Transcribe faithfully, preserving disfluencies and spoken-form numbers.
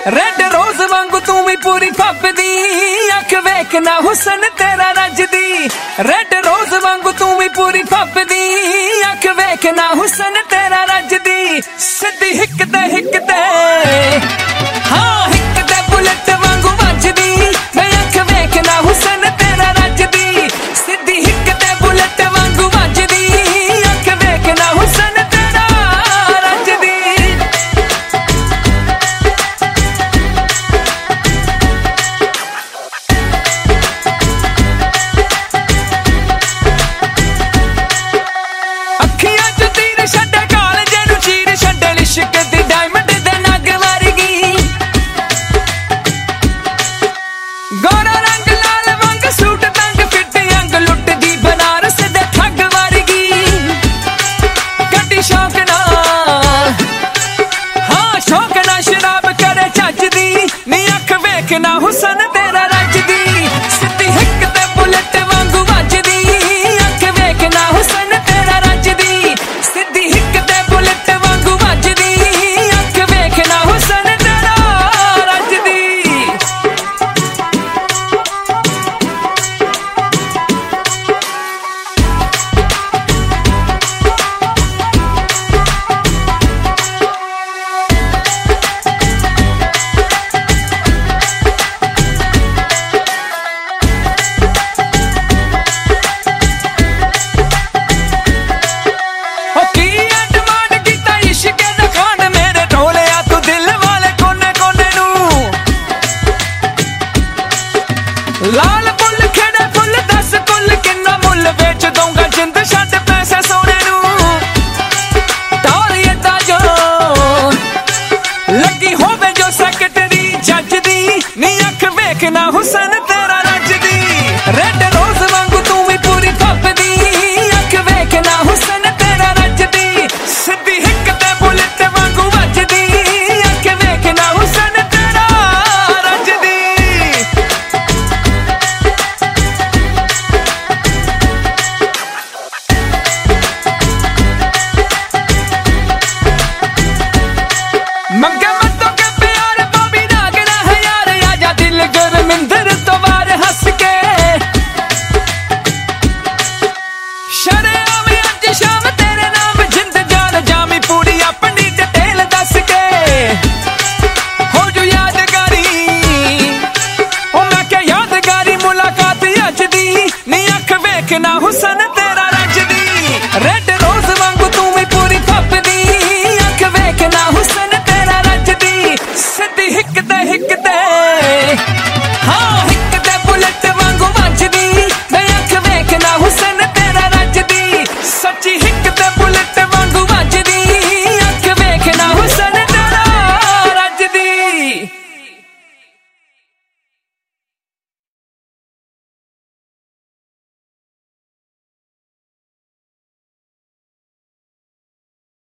Red rose वांगू तू भी पूरी फबदी, अख वेखना हुसन तेरा रजदी। रेड रोज वांगू तू भी पूरी फबदी, अख वेखना हुसन तेरा रजदी। सिद्धी हिक ते हिक ते हाँ हिक ते बुलेट वांगू वजदी, मैं अख वेखना हुसन तेरा रजदी। सिद्धी हिक ते बुलेट वांगू वजदी, अख वेखना हुसन तेरा रजदी। अखियां च तीर छड्डे कालजे नूं चीर छड्डे, इश्क दी डायमंड दे नग वर्गी। गोरा रंग लाल वंग सूट तंग फिट अंग, लुटदी बनारस दे ठग वर्गी। कड्डी शौक नाल हाँ शौक नाल शराब करे चजदी, नी अख वेखना हुसन तेरा रजदी। सिद्धी हिक ते बुलेट वांगू वजदी, अख वेखना हुसन तेरा रजदी। सिद्धी हिक ते बुलेट वांगू वजदी, अख वेखना हुसन तेरा रजदी। ओ की डिमांड कीता इश्क दा खान, मेरे ढोलिया तू दिल वाले कोने कोने नूं। लाल फुल खेड़े फुल दस कुल किन्ना मुल, बेच दूंगा जिंद छड्ड पैसे सोने नूं। टौलिए दा जो लगी होवे जो सैकटरी जज दी, नी अख वेखना हुसन तेरा रजदी। रेड